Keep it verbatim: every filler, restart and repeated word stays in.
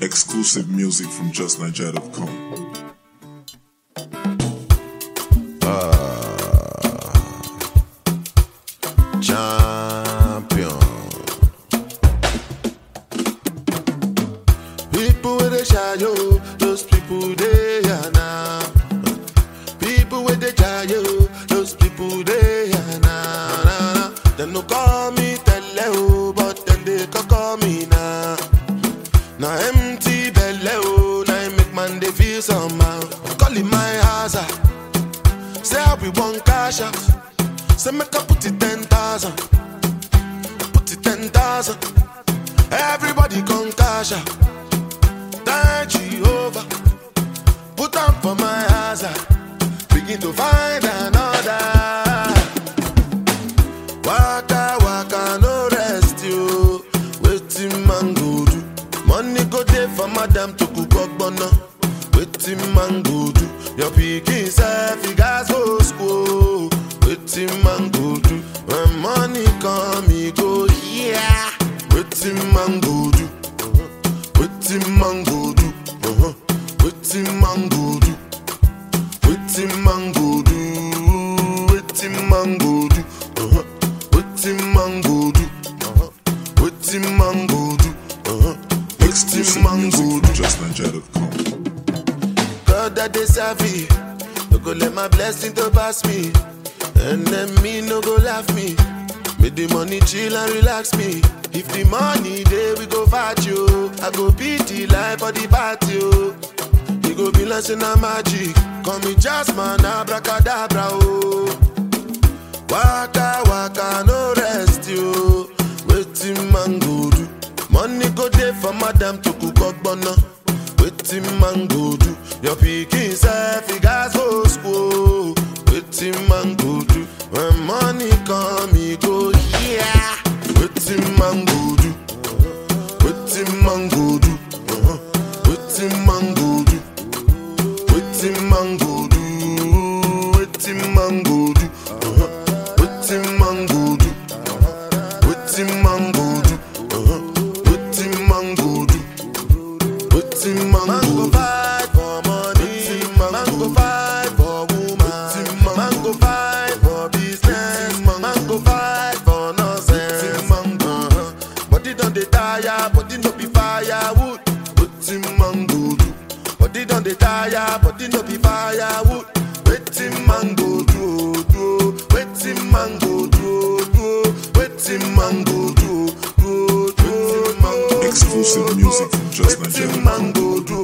Exclusive music from just niger dot com. Champion. People with the shadow, those people they are now. People with the shadow, those people they are now. Nah, nah. Them no call me tele, but then they can call me now. Now empty belly, oh, now I make man they feel somehow. Calling my hazard, say I be one cash out. Say make I put it ten thousand, put it ten thousand. Everybody come cash out. Thank Jehovah, put on for my hazard. Begin to find another. Waka waka no rest you. Waiting man go do. Money go there for madam to cook up bono. Waiting man go do. Your picking self, you guys go school. Waiting man go do. When money come, he go yeah. Waiting man go do. Waiting man go do. Uh-huh. Waiting man go do. Waiting man go do. Waiting man go do. Uh-huh. Waiting man go do. Uh-huh. Waiting man go do. Uh-huh. Exclusive music from just niger dot com. God that they savvy, no go let my blessing to pass me. And then me no go laugh me. Make the money chill and relax me. If the money there we go fight you. I go beat the life for the party you. You go be lancing a magic. Call me Jasmine abracadabra oh. Waka waka no rest you. Waiting man go do. Money go there for madam to cook up bono. Waiting man go do. Your picking self, you guys go school. Waiting man go do. When money come, he go yeah. Waiting man go do. Waiting man go do. Uh-huh. Waiting man go do. Waiting man go do. Waiting man go do. Uh-huh. Waiting man go do. Waiting man go do. Uh-huh. Waiting man go do. Waiting man go fight for money. Man go fight for woman. Man go fight for business. Man go fight for nonsense. Uh-huh. Body don't dey tire, body no be firewood. Waiting man go do. Body don't dey tire, body no be firewood. Waiting man go do, do. Waiting man go do, do. Waiting man go do, do, do. Exclusive music from just niger dot com. Waiting man go do.